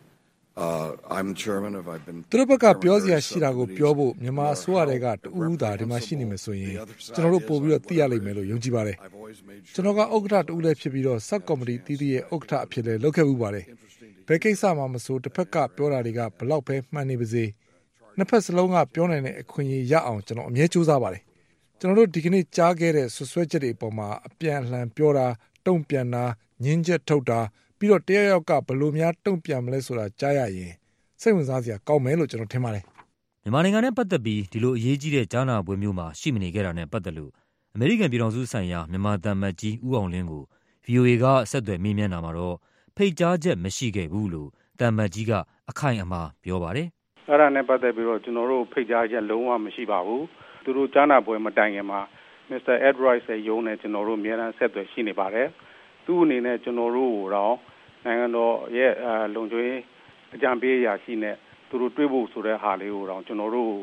I'm the chairman of I've been သူတို့ဘက်ကပြောစရာရှိတာကိုပြောဖို့မြန်မာအစိုးရတွေကတူဦးသာဒီမှာရှိနေမယ်ဆိုရင်ကျွန်တော်တို့ပို့ပြီးတော့သိရလိမ့်မယ်လို့ယုံကြည်ပါတယ်ကျွန်တော်ကဥက္ကဋ္ဌတူလည်းဖြစ်ပြီးတော့ဆက်ကော်မတီတီးတီးရဲ့ဥက္ကဋ္ဌအဖြစ်လည်းလုပ်ခဲ့မှုပါတယ်ဘယ်ကိစ္စမှမဆိုတစ်ဖက်ကပြောတာတွေကဘလောက်ပဲမှန်နေပါစေနှစ်ဖက်စလုံးကပြောနိုင်တဲ့အခွင့်အရေးရအောင်ကျွန်တော်အမြဲကြိုးစားပါတယ်ကျွန်တော်တို့ဒီကနေ့ကြားခဲ့တဲ့ဆွဆွဲချက်တွေအပေါ်မှာအပြန်အလှန်ပြောတာတုံ့ပြန်တာညှင်းချက်ထုတ်တာပြီးတော့တရားရောက်ကဘယ်လိုများတုံ့ပြန်မလဲဆိုတာကြားရရင်စိတ်ဝင်စားစရာကောင်းမယ်လို့ကျွန်တော်ထင်ပါတယ်မြန်မာနိုင်ငံနဲ့ပတ်သက်ပြီးဒီလိုအရေးကြီးတဲ့ကြားနာပွဲမျိုးမှာရှိမနေခဲ့တာနဲ့ပတ်သက်လို့အမေရိကန်ပြည်ထောင်စုဆိုင်ရာမြန်မာသံအမတ်ကြီးဦးအောင်လင်းကို VOA ကဆက်သွယ်မေးမြန်းတာမှာတော့ဖိတ်ကြားချက်မရှိခဲ့ဘူးလို့သံအမတ်ကြီးကအခိုင်အမာပြောပါတယ်အဲ့ဒါနဲ့ပတ်သက်ပြီးတော့ကျွန်တော်တို့ဖိတ်ကြားချက်လုံးဝမရှိပါဘူးသူတို့ကြားနာပွဲမတိုင်ခင်မှာ Mr. Ed Royce ရဲ့ရုံးနဲ့ကျွန်တော်တို့အများအားဆက်သွယ်ရှိနေပါတယ်သူ့အနေနဲ့ကျွန်တော်တို့တော့နိုင်ငံတော်ရဲ့လုံခြုံရေးအကြံပေးရာရှိနဲ့သူတို့တွေ့ဖို့ဆိုတဲ့ဟာလေးကိုတော့ကျွန်တော်တို့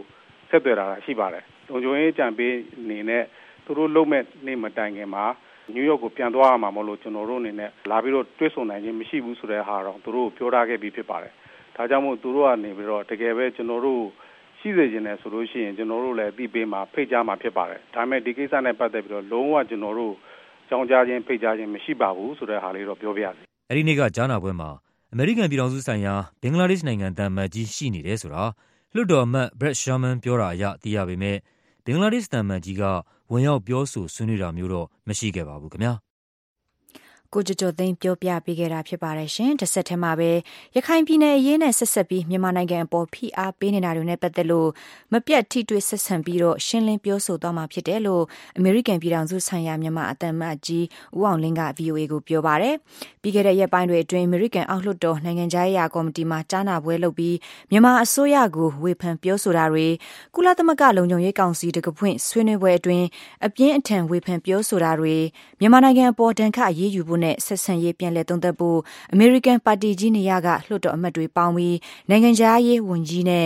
ဆက်သွယ်တာရှိပါတယ်လုံခြုံရေးကြံပေးအနေနဲ့သူတို့လုံမဲ့နေမတိုင်ခင်မှာနယူးယောက်ကိုပြန်သွားရမှာမလို့ကျွန်တော်တို့အနေနဲ့လာပြီးတော့တွေ့ဆုံနိုင်ခြင်းမရှိဘူးဆိုတဲ့ဟာတော့သူတို့ပြောထားခဲ့ပြီးဖြစ်ပါတယ်ဒါကြောင့်မို့သူတို့ကနေပြီးတော့တကယ်ပဲကျွန်တော်တို့ရှိစေခြင်းနဲ့ဆိုလို့ရှိရင်ကျွန်တော်တို့လည်းအသိပေးမှာဖိတ်ကြားမှာဖြစ်ပါတယ်ဒါပေမဲ့ဒီကိစ္စနဲ့ပတ်သက်ပြီးတော့လုံးဝကျွန်တော်တို့ကြောင်းကြားခြင်းဖိတ်ကြားခြင်းမရှိပါဘူးဆိုတဲ့ဟာလေးတော့ပြောပြရစီအဲ့ဒီနေ့ကကြားနာပွဲမှာအမေရိကန်ပြည်ထောင်စုဆိုင်ရာဘင်္ဂလားဒေ့ရှ်နိုင်ငံတမန်ကြီးရှိနေတယ်ဆိုတာလွှတ်တော်အမတ် Brett Sherman ပြောတာအရသိရပေမဲ့ဘင်္ဂလားဒေ့ရှ်တမန်ကြီးကဝင်ရောက်ပြောဆိုဆွေးနွေးတာမျိုးတော့မရှိခဲ့ပါဘူးခင်ဗျာကိုကြကြသိန်းပြောပြပေးခဲ့တာဖြစ်ပါတယ်ရှင်တစ်ဆက်တည်းမှာပဲရခိုင်ပြည်နယ်အရေးနဲ့ဆက်ဆက်ပြီးမြန်မာနိုင်ငံအပေါ်ဖိအားပေးနေတာတွေနဲ့ပတ်သက်လို့မပြတ်ထိတွေ့ဆက်ဆံပြီးတော့ရှင်းလင်းပြောဆိုသွားမှာဖြစ်တယ်လို့အမေရိကန်ပြည်ထောင်စုဆိုင်ရာမြန်မာအသံအမတ်ကြီးဦးအောင်လင်းက VOA ကိုပြောပါတယ်ပြီးခဲ့တဲ့ရက်ပိုင်းတွေအတွင်းအမေရိကန်အောက်လွှတ်တော်နိုင်ငံခြားရေးရာကော်မတီမှကြားနာပွဲလုပ်ပြီးမြန်မာအစိုးရကိုဝေဖန်ပြောဆိုတာတွေကုလသမဂ္ဂလုံခြုံရေးကောင်စီတကဖွင့်ဆွေးနွေးပွဲအတွင်းအပြင်းအထန်ဝေဖန်ပြောဆိုတာတွေမြန်မာနိုင်ငံအပေါ်ဒဏ်ခတ်အရေးယူဖို့နဲ့ဆက်ဆံရေးပြန်လည်သုံးသပ်ဖို့အမေရိကန်ပါတီကြီးနေရာကလွှတ်တော်အမတ်တွေပေါင်းပြီးနိုင်ငံခြားရေးဝန်ကြီးနဲ့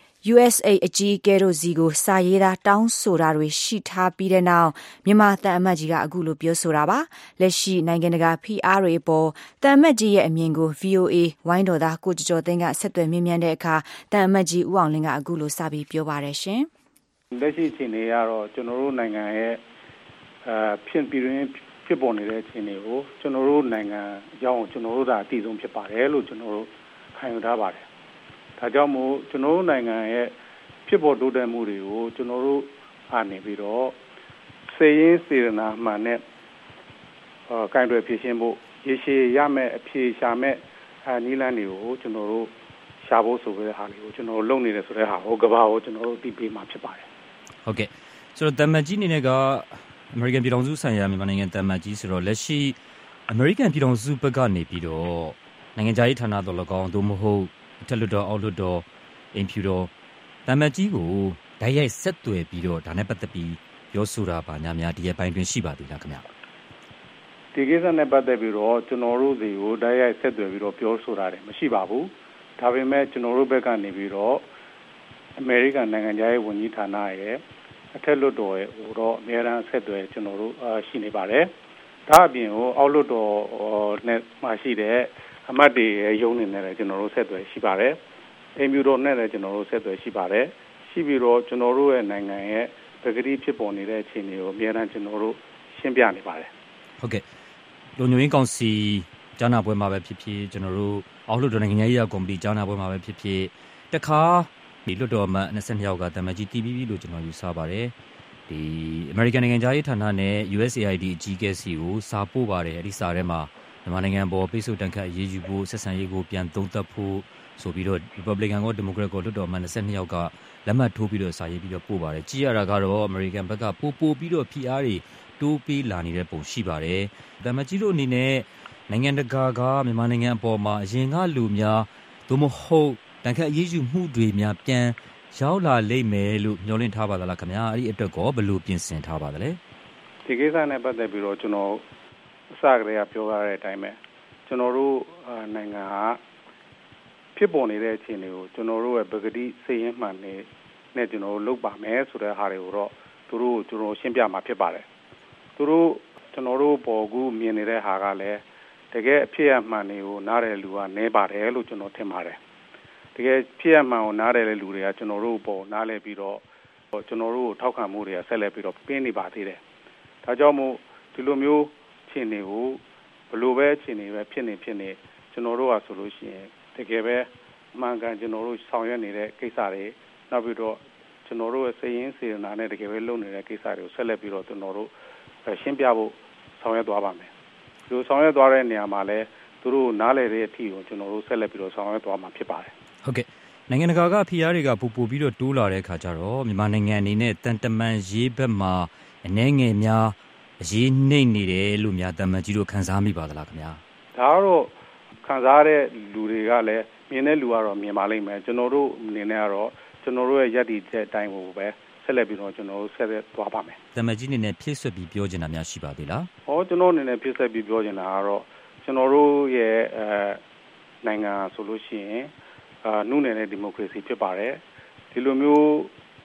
USA အကြီးအကဲတို့စီကိုစာရေးသားတောင်းဆိုတာတွေရှိထားပြီးတဲ့နောက်မြန်မာသံအမတ်ကြီးကအခုလိုပြောဆိုတာပါလက်ရှိနိုင်ငံတကာဖိအားတွေပေါ်သံအမတ်ကြီးရဲ့အမြင်ကို VOA ဝိုင်းတော်သားကိုကျော်သိန်းကဆက်သွယ်မြင်းမြန်းတဲ့အခါသံအမတ်ကြီးဦးအောင်လင်းကအခုလိုစပြီးပြောပါတယ်ရှင်လက်ရှိအခြေအနေကတော့ကျွန်တော်တို့နိုင်ငံရဲ့ဖြစ်ပေါ်နေတဲ့အခြေအနေကိုကျွန်တော်တို့နိုင်ငံအကြောင်းကျွန်တော်တို့သာအသိဆုံးဖြစ်ပါတယ်လို့ကျွန်တော်တို့ခံယူထားပါတယ်။ဒါကြောင့်မို့ကျွန်တော်တို့နိုင်ငံရဲ့ဖြစ်ပေါ်တိုးတက်မှုတွေကိုကျွန်တော်တို့အားနေပြီးတော့စေရင်းစေရနာမှန်နဲ့ကင်တွယ်ဖြည့်ရှင်းဖို့ရေရှည်ရမယ့်အဖြေရှာမယ့်နည်းလမ်းတွေကိုကျွန်တော်တို့ရှာဖို့ဆိုတဲ့ဟာလေးကိုကျွန်တော်တို့လုပ်နေတယ်ဆိုတဲ့ဟာကိုကမ္ဘာကိုကျွန်တော်တို့သိပေးမှာဖြစ်ပါတယ်။ဟုတ်ကဲ့ဆိုတော့တမန်ကြီးအနေနဲ့ကအမေရိကန်ပြည်ထောင်စုဆိုင်ရာမြန်မာနိုင်ငံတမန်ကြီးဆိုတော့လက်ရှိအမေရိကန်ပြည်ထောင်စုဘက်ကနေပြီးတော့နိုင်ငံခြားရေးဌာနတော်၎င်းသို့မဟုတ်အထက်လွှတ်တော်အောက်လွှတ်တော်အင်ဖြူတော်တမန်ကြီးကိုဓာတ်ရိုက်ဆက်သွယ်ပြီးတော့ဒါနဲ့ပတ်သက်ပြီးပြောဆိုတာပါများဒီရဲ့ပိုင်းတွင်ရှိပါသေးလားခင်ဗျာဒီကိစ္စနဲ့ပတ်သက်ပြီးတော့ကျွန်တော်တို့တွေကိုဓာတ်ရိုက်ဆက်သွယ်ပြီးတော့ပြောဆိုတာတယ်မရှိပါဘူးဒါပေမဲ့ကျွန်တော်တို့ဘက်ကနေပြီးတော့အမေရိကန်နိုင်ငံခြားရေးဝန်ကြီးဌာနရဲ့အထက်လွှတ်တော်ရဲ့ဟိုတော့အများအားဆက်သွယ်ကျွန်တော်တို့ရှိနေပါတယ်ဒါအပြင်ကိုအောက်လွှတ်တော်နဲ့မှရှိတဲ့အမတ်တွေရုံးနေနဲ့လည်းကျွန်တော်တို့ဆက်သွယ်ရှိပါတယ်အင်ဖြူတော်နဲ့လည်းကျွန်တော်တို့ဆက်သွယ်ရှိပါတယ်ရှိပြီးတော့ကျွန်တော်တို့ရဲ့နိုင်ငံရဲ့ပကတိဖြစ်ပေါ်နေတဲ့အခြေအနေကိုအများအားကျွန်တော်တို့ရှင်းပြနေပါတယ်ဟုတ်ကဲ့လုံခြုံရေးကောင်စီကြားနာပွဲမှာပဲဖြစ်ဖြစ်ကျွန်တော်တို့အောက်လွှတ်တော်နိုင်ငံရေးရာကော်မတီကြားနာပွဲမှာပဲဖြစ်ဖြစ်တခါဒီလွှတ်တော်အမတ်22ယောက်ကတမန်ကြီးတီးပြီးလို့ကျွန်တော်ယူဆပါတယ်ဒီအမေရိကန်နိုင်ငံသားရေးဌာနနဲ့ USAID အကြီးအကဲစီကိုစာပို့ပါတယ်အဲဒီစာထဲမှာမြန်မာနိုင်ငံပေါ်ပိတ်ဆို့တန်ခတ်အရေးယူဖို့ဆက်ဆံရေးကိုပြန်သုံးသပ်ဖို့ဆိုပြီးတော့ Republican ကို Democrat ကိုလွှတ်တော်အမတ်22ယောက်ကလက်မှတ်ထိုးပြီးတော့စာရေးပြီးတော့ပို့ပါတယ်ကြည့်ရတာကတော့အမေရိကန်ဘက်ကပို့ပြီးတော့ဖိအားတွေတိုးပေးလာနေတဲ့ပုံရှိပါတယ်တမန်ကြီးတို့အနေနဲ့နိုင်ငံတကာကမြန်မာနိုင်ငံအပေါ်မှာအရင်ကလူများသို့မဟုတ်တန်ခတ်အရေးယူမှုတွေများပြန်ရောက်လာလိမ့်မယ်လို့ညွှန်လင့်ထားပါသလားခင်ဗျာအဲ့ဒီအတွက်ကောဘယ်လိုပြင်ဆင်ထားပါသလဲဒီကိစ္စနဲ့ပတ်သက်ပြီးတော့ကျွန်တော်အစကတည်းကပြောရတဲ့အတိုင်းပဲကျွန်တော်တို့နိုင်ငံဟာဖြစ်ပေါ်နေတဲ့အခြေအနေကိုကျွန်တော်တို့ရဲ့ပကတိစိတ်ရင်းမှန်နဲ့ကျွန်တော်တို့လုပ်ပါမယ်ဆိုတဲ့ဟာတွေကိုတော့သူတို့ကျွန်တော်ရှင်းပြမှာဖြစ်ပါတယ်သူတို့ကျွန်တော်တို့ပေါ်ကူမြင်နေတဲ့ဟာကလည်းတကယ်အဖြစ်အမှန်တွေကိုနားတဲ့လူကနည်းပါတယ်လို့ကျွန်တော်ထင်ပါတယ်တကယ်ဖြစ်အမှန်ကိုနားတယ်တဲ့လူတွေကကျွန်တော်တို့ပေါ်နားလဲပြီးတော့ကျွန်တော်တို့ထောက်ခံမှုတွေကဆက်လက်ပြီးတော့ပြင်းနေပါသေးတယ်ဒါကြောင့်မို့ဒီလိုမျိုးခြေနေကိုဘလို့ပဲခြေနေပဲဖြစ်နေကျွန်တော်တို့ကဆိုလို့ရှိရင်တကယ်ပဲအမှန်ကန်ကျွန်တော်တို့ဆောင်ရွက်နေတဲ့ကိစ္စတွေနောက်ပြီးတော့ကျွန်တော်တို့ရဲ့စိတ်ရင်းစေတနာနဲ့တကယ်ပဲလုပ်နေတဲ့ကိစ္စတွေကိုဆက်လက်ပြီးတော့ကျွန်တော်တို့ရှင်းပြဖို့ဆောင်ရွက်သွားပါမယ်ဒီလိုဆောင်ရွက်သွားတဲ့နေရာမှာလည်းသူတို့နားလည်တဲ့အထီကိုကျွန်တော်တို့ဆက်လက်ပြီးတော့ဆောင်ရွက်သွားမှာဖြစ်ပါတယ်ဟုတ်ကဲ့နိုင်ငံတကာကဖိအားတွေကပို့ပြီးတော့တိုးလာတဲ့အခါကျတော့မြန်မာနိုင်ငံအနေနဲ့တန်တမန်ရေးဘက်မှာအနေငယ်များအရေးနှိမ့်နေတယ်လို့များတမန်ကြီးတို့ခန်းစားမိပါသလားခင်ဗျာဒါကတော့ခန်းစားတဲ့လူတွေကလည်းမြင်တဲ့လူကတော့မြင်ပါလိမ့်မယ်ကျွန်တော်တို့အနေနဲ့ကတော့ကျွန်တော်တို့ရဲ့ယက်တီတဲ့အတိုင်းကိုပဲဆက်လက်ပြီးတော့ကျွန်တော်တို့ဆက်လက်သွားပါမယ်တမန်ကြီးအနေနဲ့ဖြည့်ဆွတ်ပြီးပြောချင်တာများရှိပါသေးလားကျွန်တော်အနေနဲ့ဖြည့်ဆွတ်ပြီးပြောချင်တာကတော့ကျွန်တော်တို့ရဲ့နိုင်ငံဆိုလို့ရှိရင်နှုတ်နယ်တဲ့ဒီမိုကရေစီဖြစ်ပါတယ်ဒီလိုမျိုး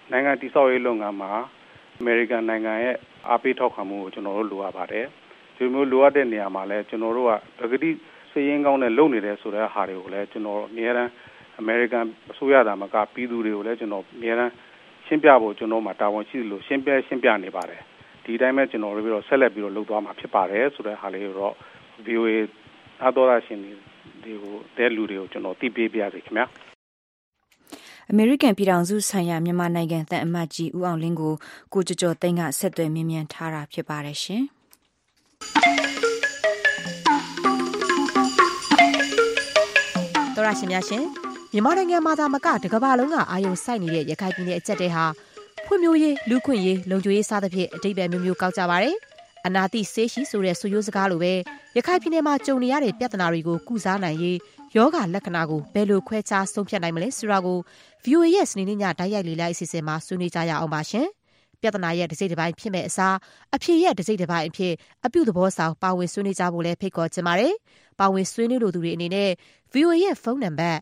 နိုင်ငံတည်ဆောက်ရေးလုပ်ငန်းမှာအမေရိကန်နိုင်ငံရဲ့အားပေးထောက်ခံမှုကိုကျွန်တော်တို့လိုအပ်ပါတယ်ဒီမျိုးလိုအပ်တဲ့နေရာမှာလည်းကျွန်တော်တို့ကပကတိစည်ရင်းကောင်းနဲ့လုပ်နေတယ်ဆိုတဲ့ဟာတွေကိုလည်းကျွန်တော်အများအားအမေရိကန်အစိုးရသားမကပြည်သူတွေကိုလည်းကျွန်တော်အများအားရှင်းပြဖို့ကျွန်တော်မှာတာဝန်ရှိလို့ရှင်းပြနေပါတယ်ဒီတိုင်းပဲကျွန်တော်တို့ပြီးတော့ဆက်လက်ပြီးတော့လုပ်သွားမှာဖြစ်ပါတယ်ဆိုတဲ့ဟာလေးကိုတော့ VOA သားတော်ရရှင်တွေကိုတဲ့လူတွေကိုကျွန်တော်သိပေးပြစေခင်ဗျာအမေရိကန်ပြည်ထောင်စုဆိုင်ရာမြန်မာနိုင်ငံသံအမတ်ကြီးဦးအောင်လင်းကိုကျော်သိန်းကဆက်သွယ်မြင်းမြန်းထားတာဖြစ်ပါတယ်ရှင်တော်ရရှင်များရှင်မြန်မာနိုင်ငံမှာသာမကတကမ္ဘာလုံးကအာရုံစိုက်နေတဲ့ရခိုင်ပြည်နယ်အကျပ်တဲဟာဖွံ့ဖြိုးရေးလူခွင့်ရေးလုံခြုံရေးစသဖြင့်အတိတ်ပဲမျိုးကောက်ကြပါတယ်အနာတိဆေးရှိဆိုတဲ့ဆိုရိုးစကားလိုပဲရခိုင်ပြည်နယ်မှာကြုံနေရတဲ့ပြဿနာတွေကိုကုစားနိုင်ရေးယောဂလက္ခဏာကိုဘယ်လိုခွဲခြားဆုံးဖြတ်နိုင်မလဲဆိုတာကို VOA ရဲ့စနေနေ့ညတိုက်ရိုက်လေ့လာအစီအစဉ်မှာဆွေးနွေးကြရအောင်ပါရှင်ပြဿနာရဲ့တစ်စိတ်တစ်ပိုင်းဖြစ်မဲ့အစားအဖြစ်ရဲ့တစ်စိတ်တစ်ပိုင်းအဖြစ်အပြုသဘောဆောင်ပါဝင်ဆွေးနွေးကြဖို့လည်းဖိတ်ခေါ်ချင်ပါတယ်ပါဝင်ဆွေးနွေးလိုသူတွေအနေနဲ့ VOA ရဲ့ဖုန်းနံပါတ်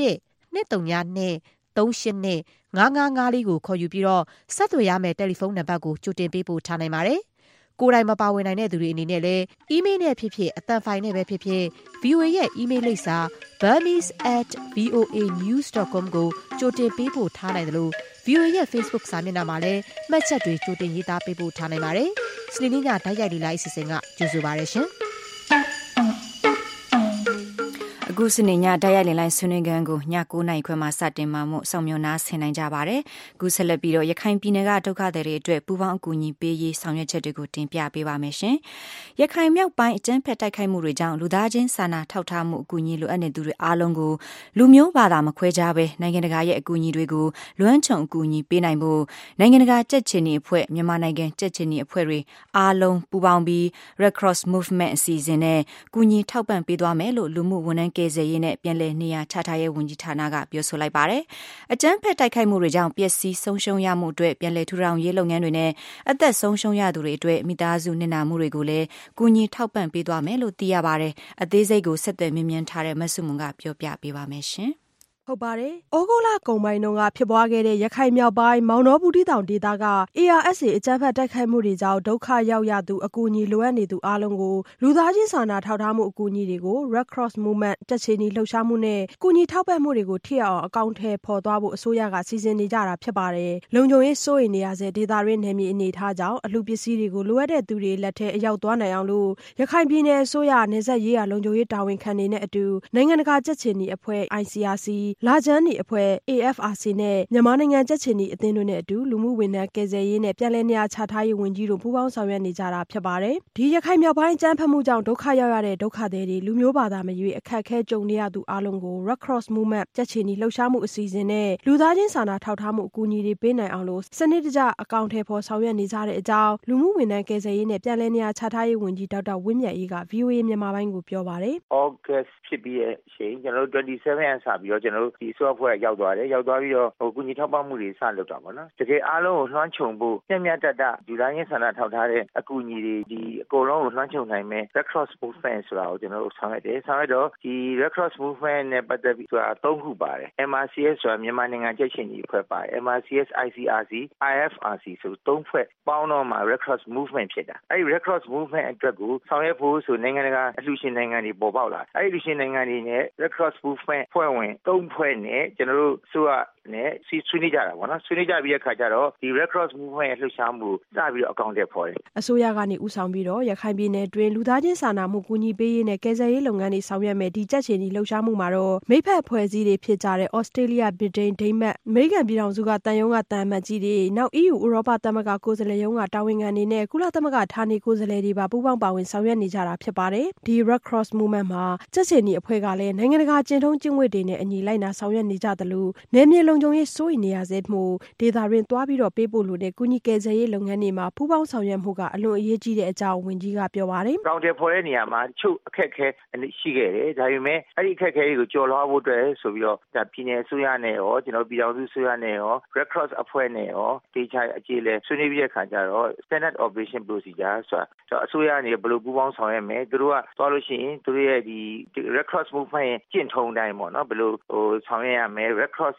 1-232-38-5554ကိုခေါ်ယူပြီးတော့ဆက်သွယ်ရမယ့်တယ်လီဖုန်းနံပါတ်ကိုကြိုတင်ပေးပို့ထားနိုင်ပါတယ်ကိုယ်တိုင်မပါဝင်နိုင်တဲ့သူတွေအနေနဲ့လည်း email နဲ့ဖြစ်ဖြစ်အသံဖိုင်နဲ့ပဲဖြစ်ဖြစ် VOA ရဲ့ email လိပ်စာ burmese@voanews.com ကိုကြိုတင်ပေးပို့ထားနိုင်တယ်လို့ VOA ရဲ့ Facebook စာမျက်နှာမှာလည်းမှတ်ချက်တွေကြိုတင်ရေးသားပေးပို့ထားနိုင်ပါတယ်။စနေနေ့ညတိုက်ရိုက်လေ့လာအစီအစဉ်ကကြိုဆိုပါရရှင်။အခုစနေညတိုက်ရိုက်လင်လိုင်းဆွေးနွေးခန်းကိုည9:00 နာရီခွဲမှာစတင်မှာမို့စောင့်မျှော်နားဆင်နိုင်ကြပါတယ်။အခုဆက်လက်ပြီးတော့ရခိုင်ပြည်နယ်ကဒုက္ခသည်တွေအတွက်ပူးပေါင်းအကူအညီပေးရေးဆောင်ရွက်ချက်တွေကိုတင်ပြပေးပါမယ်ရှင်။ရခိုင်မြောက်ပိုင်းအကြမ်းဖက်တိုက်ခိုက်မှုတွေကြောင့်လူသားချင်းစာနာထောက်ထားမှုအကူအညီလိုအပ်နေသူတွေအားလုံးကိုလူမျိုးဘာသာမခွဲခြားဘဲနိုင်ငံတကာရဲ့အကူအညီတွေကိုလွှမ်းခြုံအကူအညီပေးနိုင်ဖို့နိုင်ငံတကာကြက်ချင်နေအဖွဲ့မြန်မာနိုင်ငံကြက်ချင်နေအဖွဲ့တွေအားလုံးပူးပေါင်းပြီး Red Cross Movement အစီအစဉ်နဲ့ကူညီထောက်ပံ့ပေးသွားမယ်လို့လူမှုဝန်ထမ်းကယ်ဆယ်ရေးနဲ့ပြန်လည်နေရာချထားရေးဝန်ကြီးဌာနကပြောဆိုလိုက်ပါတယ်။အကြမ်းဖက်တိုက်ခိုက်မှုတွေကြောင့်ပျက်စီးဆုံးရှုံးရမှုအတွက်ပြန်လည်ထူထောင်ရေးလုပ်ငန်းတွေနဲ့အသက်ဆုံးရှုံးရသူတွေအတွက်မိသားစုနစ်နာမှုတွေကိုလည်းကူညီထောက်ပံ့ပေးသွားမယ်လို့သိရပါတယ်။အသေးစိတ်ကိုဆက်သွယ်မြင်းမြန်းထားတဲ့မဆုမွန်ကပြောပြပေးပါမယ်ရှင်။ဟုတ်ပါတယ်။ဩဂုတ်လကုန်ပိုင်းတုန်းကဖြစ်ပွားခဲ့တဲ့ရခိုင်မြောက်ပိုင်းမောင်တော်ဘူးတီတောင်ဒေသက ARSA အကြမ်းဖက်တိုက်ခိုက်မှုတွေကြောင့်ဒုက္ခရောက်ရသူအကူအညီလိုအပ်နေသူအားလုံးကိုလူသားချင်းစာနာထောက်ထားမှုအကူအညီတွေကို Red Cross Movement ကြက်ချေနီလှုပ်ရှားမှုနဲ့ကူညီထောက်ပံ့မှုတွေကိုထိရောက်အောင်အကောင့်ထဲပေါ်သွားဖို့အစိုးရကစီစဉ်နေကြတာဖြစ်ပါတယ်။လုံခြုံရေးစိုးရိမ်နေရတဲ့ဒေသရင်းနယ်မြေအနေထားကြောင့်အလှပစ္စည်းတွေကိုလိုအပ်တဲ့သူတွေလက်ထဲအရောက်သွားနိုင်အောင်လို့ရခိုင်ပြည်နယ်အစိုးရနယ်စပ်ရေးရာလုံခြုံရေးတာဝန်ခံတွေနဲ့အတူနိုင်ငံတကာကြက်ချေနီအဖွဲ့ ICRC လာဂျန်နီအဖွဲ့ AFRC နဲ့မြန်မာနိုင်ငံကြက်ချင်နီအသင်းတို့နဲ့အတူလူမှုဝန်ထမ်းကယ်ဆယ်ရေးနဲ့ပြန်လည်နေရာချထားရေးဝန်ကြီးတို့ပူးပေါင်းဆောင်ရွက်နေကြတာဖြစ်ပါတယ်။ဒီရခိုင်မြောက်ပိုင်းအကြမ်းဖက်မှုကြောင့်ဒုက္ခရောက်ရတဲ့ဒုက္ခသည်တွေလူမျိုးဘာသာမရွေးအခက်အခဲကြုံနေရသူအားလုံးကို Red Cross Movement ကြက်ချင်နီလှုပ်ရှားမှုအစီအစဉ်နဲ့လူသားချင်းစာနာထောက်ထားမှုအကူအညီတွေပေးနိုင်အောင်လို့စနစ်တကျအကောင့်ထဲပေါ်ဆောင်ရွက်နေကြတဲ့အကြောင်းလူမှုဝန်ထမ်းကယ်ဆယ်ရေးနဲ့ပြန်လည်နေရာချထားရေးဝန်ကြီးဒေါက်တာဝင်းမြတ်အေးက VOA မြန်မာပိုင်းကိုပြောပါတယ်။ August ဖြစ်ပြီးရဲ့ချိန်ကျွန်တော်တို့27ရက်စပြီးတော့ကျွန်တော်တို့ဒီဆိုအဖွဲ့ရောက်သွားတယ်ရောက်သွားပြီးတော့ကူညီထောက်ပံ့မှုတွေစလုပ်တာပေါ့နော်တကယ်အားလုံးကိုလွှမ်းခြုံဖို့မျှမျှတတလူသားချင်းစာနာထောက်ထားတဲ့အကူအညီတွေဒီအကုန်လုံးကိုလွှမ်းခြုံနိုင်မယ် Red Cross Movement ဆိုတာကိုကျွန်တော်တို့ဆောင်ရွက်တယ်ဆောင်ရွက်တော့ဒီ Red Cross Movement နဲ့ပတ်သက်ပြီးဆိုတာ၃ခုပါတယ် MRCS ဆိုတာမြန်မာနိုင်ငံကြက်ချင်ကြီးအဖွဲ့ပါတယ် MRCS ICRC IFRC ဆို၃ဖွဲ့ပေါင်းတော့မှ Red Cross Movement ဖြစ်တာအဲဒီ Red Cross Movement အတွက်ကိုဆောင်ရွက်ဖို့ဆိုနိုင်ငံတကာအလှူရှင်နိုင်ငံတွေပေါ်ပေါက်လာအဲဒီအလှူရှင်နိုင်ငံတွေနဲ့ Red Cross Movement ဖွဲ့ဝင်၃ဖွဲ့နဲ့ကျွန်တော်တို့ဆိုနဲ့ဆွေးနွေးကြတာပေါ့နော်ဆွေးနွေးကြပြီးတဲ့ခါကျတော့ဒီ Red Cross Movement ရဲ့လှုပ်ရှားမှုစပြီးတော့အကောင့်ထဲပေါ်တယ်အစိုးရကနေဦးဆောင်ပြီးတော့ရခိုင်ပြည်နယ်တွင်လူသားချင်းစာနာမှုကူညီပေးရေးနဲ့ကယ်ဆယ်ရေးလုပ်ငန်းတွေဆောင်ရွက်မယ်ဒီကြက်ချင်ဒီလှုပ်ရှားမှုမှာတော့မိဖက်ဖွဲ့စည်းတွေဖြစ်ကြတဲ့ Australia, Britain, Denmark, အမေရိကန်ပြည်ထောင်စုကတန်ယုံကတန်အမတ်ကြီးတွေနောက် EU ဥရောပသမဂ္ဂကိုယ်စားလှယ်ရုံးကတာဝန်ခံတွေနဲ့ကုလသမဂ္ဂဌာနေကိုယ်စားလှယ်တွေပါပူးပေါင်းပါဝင်ဆောင်ရွက်နေကြတာဖြစ်ပါတယ်ဒီ Red Cross Movement မှာကြက်ချင်ဒီအဖွဲ့ကလည်းနိုင်ငံတကာကျင့်ထုံးကျင့်ဝတ်တွေနဲ့အညီလိုက်နာဆောင်ရွက်နေကြသလိုနယ်မြေလုံခြုံရေးစိုးရိမ်နေရစေမှုဒေသတွင်သွားပြီးတော့ပေးပို့လို့တဲ့ကုညီကယ်ဆယ်ရေးလုပ်ငန်းတွေမှာပူးပေါင်းဆောင်ရွက်မှုကအလွန်အရေးကြီးတဲ့အကြောင်းဝန်ကြီးကပြောပါတယ်။ကောင်တယ်ဖော်တဲ့နေရာမှာတချို့အခက်အခဲရှိခဲ့တယ်ဒါပေမဲ့အဲ့ဒီအခက်အခဲတွေကိုကျော်လွှားဖို့အတွက်ဆိုပြီးတော့ဒါပြည်နယ်အစိုးရနဲ့ရောကျွန်တော်ပြည်ထောင်စုအစိုးရနဲ့ရော Red Cross အဖွဲ့နဲ့ရောဒေချာအကြေလဲဆွေးနွေးပြီးတဲ့ခါကျတော့ Standard Operation Procedure ဆိုတာအစိုးရအနေနဲ့ဘယ်လိုပူးပေါင်းဆောင်ရွက်မယ်သူတို့ကသွားလို့ရှိရင်သူတို့ရဲ့ဒီ Red Cross Movement ရဲ့ကျင့်ထုံးတိုင်းပေါ့နော်ဘယ်လိုဆောင်ရွက်ရမယ် Red Cross ရဲ့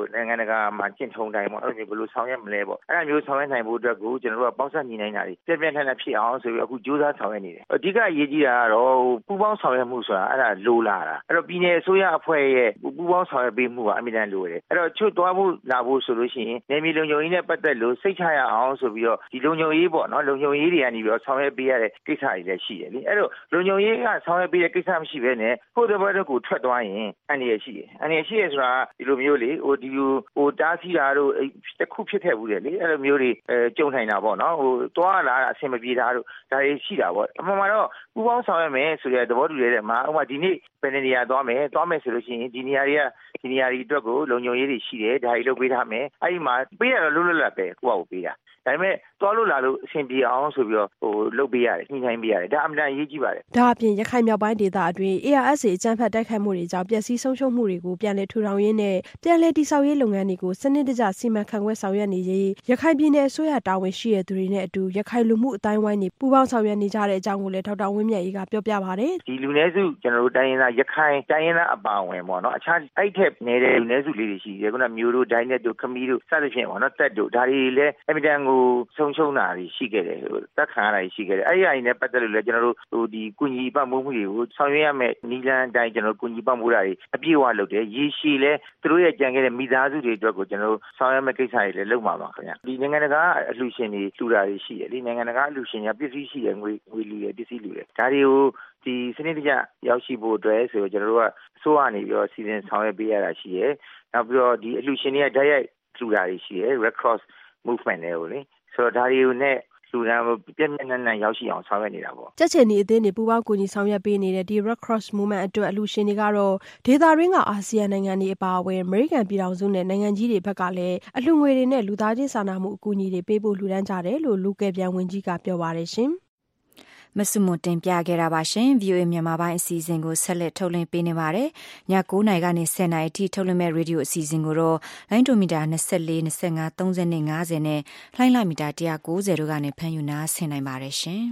နိုင်ငံတကာမှာကျင့်ထုံးတိုင်းပေါ့အဲ့လိုမျိုးဘယ်လိုဆောင်ရွက်မလဲပေါ့အဲ့ဒါမျိုးဆောင်ရွက်နိုင်ဖို့အတွက်ကိုကျွန်တော်တို့ကပေါင်းစပ်ညီနိုင်တာတွေပြပြထန်ထန်ဖြစ်အောင်ဆိုပြီးအခုကြိုးစားဆောင်ရွက်နေတယ်အဓိကအရေးကြီးတာကတော့ပူးပေါင်းဆောင်ရွက်မှုဆိုတာအဲ့ဒါလိုလာတာအဲ့တော့ပြည်내အစိုးရအဖွဲ့ရဲ့ပူးပေါင်းဆောင်ရွက်ပေးမှုကအမြဲတမ်းလိုတယ်အဲ့တော့ချွတ်သွားမှုလာဖို့ဆိုလို့ရှိရင်နယ်မြေလုံခြုံရေးနဲ့ပတ်သက်လို့စိတ်ချရအောင်ဆိုပြီးတော့ဒီလုံခြုံရေးပေါ့နော်လုံခြုံရေးတွေကနေပြီးတော့ဆောင်ရွက်ပေးရတဲ့ကိစ္စတွေလည်းရှိတယ်လေအဲ့တော့လုံခြုံရေးကဆောင်ရွက်ပေးတဲ့ကိစ္စမရှိဘဲနဲ့ကိုယ်တပတ်ကိုထွက်သွားရင်အန္တရာယ်ရှိတယ်အန္တရာယ်ရှိရဆိုတာဒီလိုမျိုးလေဒီလိုတားဆီးတာတို့တစ်ခုဖြစ်ခဲ့ဘူးတယ်လေအဲ့လိုမျိုးတွေကြုံနိုင်တာပေါ့နော်သွားလာတာအဆင်မပြေတာတို့ဒါတွေရှိတာပေါ့အမှန်မှာတော့ပူပေါင်းဆောင်ရွက်မယ်ဆိုတဲ့သဘောတူတဲ့မှာဥပမာဒီနေ့ဘယ်နေရာသွားမယ်ဆိုလို့ရှိရင်ဒီနေရာတွေအတွက်ကိုလုံခြုံရေးတွေရှိတယ်ဒါတွေလုပ်ပေးထားမယ်အဲ့ဒီမှာပေးရတော့လွတ်လွတ်လပ်ပဲကိုယ့်ဘာကိုပေးတာဒါပေမဲ့သွားလို့လာလို့အဆင်ပြေအောင်ဆိုပြီးတော့လုပ်ပေးရတယ်ညှိနှိုင်းပေးရတယ်ဒါအမှန်တန်အရေးကြီးပါတယ်ဒါအပြင်ရခိုင်မြောက်ပိုင်းဒေသအတွင်း ARSA အကြမ်းဖက်တိုက်ခိုက်မှုတွေကြောင့်ပျက်စီးဆုံးရှုံးမှုတွေကိုပြန်လည်ထူထောင်ရေးနဲ့ပြန်လည်တည်ဆောက်ရေးလုပ်ငန်းတွေကိုစနစ်တကျစီမံခန့်ခွဲဆောင်ရွက်နေရေးရခိုင်ပြည်နယ်အစိုးရတာဝန်ရှိတဲ့သူတွေနဲ့အတူရခိုင်လူမှုအတိုင်းဝိုင်းတွေပူးပေါင်းဆောင်ရွက်နေကြတဲ့အကြောင်းကိုလည်းဒေါက်တာဝင်းမြတ်အေးကပြောပြပါတယ်ဒီလူနည်းစုကျွန်တော်တို့တိုင်းရင်းသားရခိုင်တိုင်းရင်းသားအပါအဝင်ပေါ့နော်အခြားအဲ့ထက်နေတဲ့လူနည်းစုလေးတွေရှိတယ်ခုနမျိုးတို့ဒိုင်းနဲ့တို့ခမီးတို့စသဖြင့်ပေါ့နော်တက်တို့ဒါတွေလည်းအမြဲတမ်းကိုဆုံးရှုံးတာတွေရှိခဲ့တယ်တက်ခံရတာရှိခဲ့တယ်အဲ့ဒီအရင်နဲ့ပတ်သက်လို့လည်းကျွန်တော်တို့ဒီကုညီပံ့ပိုးမှုတွေကိုဆောင်ရွက်ရမယ့်နီလန်းအတိုင်းကျွန်တော်ကုညီပံ့ပိုးတာတွေအပြည့်အဝလုပ်တယ်ရေရှည်လဲသူတို့ရဲ့ကြံခဲ့တဲ့မိသားစုတွေအတွက်ကိုကျွန်တော်တို့ဆောင်ရွက်မယ့်ကိစ္စတွေလည်းလုပ်မှာပါခင်ဗျဒီနိုင်ငံတကာအလှူရှင်တွေလှူတာတွေရှိတယ်ဒီနိုင်ငံတကာအလှူရှင်တွေကပစ္စည်းရှိတယ်ငွေလူတယ်ပစ္စည်းလူတယ်ဒါတွေကိုဒီစနစ်တကျရောက်ရှိဖို့အတွက်ဆိုတော့ကျွန်တော်တို့ကအစိုးရနေပြီးတော့စီစဉ်ဆောင်ရွက်ပေးရတာရှိတယ်နောက်ပြီးတော့ဒီအလှူရှင်တွေကဓာတ်ရိုက်လှူတာတွေရှိတယ် Red Cross Movement တွေကိုလေဆိုတော့ဒါတွေကိုနဲ့လူတန်းပြည့်ပြည့်နှံ့ရောက်ရှိအောင်ဆောင်ရွက်နေတာပေါ့ကြက်ချင်ဒီအသင်းတွေပူးပေါင်းကူညီဆောင်ရွက်ပေးနေတဲ့ဒီ Red Cross Movement အတွက်အလှူရှင်တွေကတော့ဒေသတွင်းကအာဆီယံနိုင်ငံတွေအပါအဝင်အမေရိကန်ပြည်ထောင်စုနဲ့နိုင်ငံကြီးတွေဘက်ကလည်းအလှူငွေတွေနဲ့လူသားချင်းစာနာမှုအကူအညီတွေပေးဖို့လှူဒန်းကြတယ်လို့လူကယ်ပြန်ဝန်ကြီးကပြောပါတယ်ရှင်မဆုမတင်ပြခဲ့တာပါရှင် VOA မြန်မာပိုင်းအစီအစဉ်ကိုဆက်လက်ထုတ်လွှင့်ပေးနေပါတယ်ည9:00နာရီကနေ10:00နာရီအထိထုတ်လွှင့်မဲ့ရေဒီယိုအစီအစဉ်ကိုတော့လိုင်းဒိုမီတာ24 25 30နဲ့50နဲ့လှိုင်းလာမီတာ190တို့ကနေဖမ်းယူနာဆင်နိုင်ပါတယ်ရှင်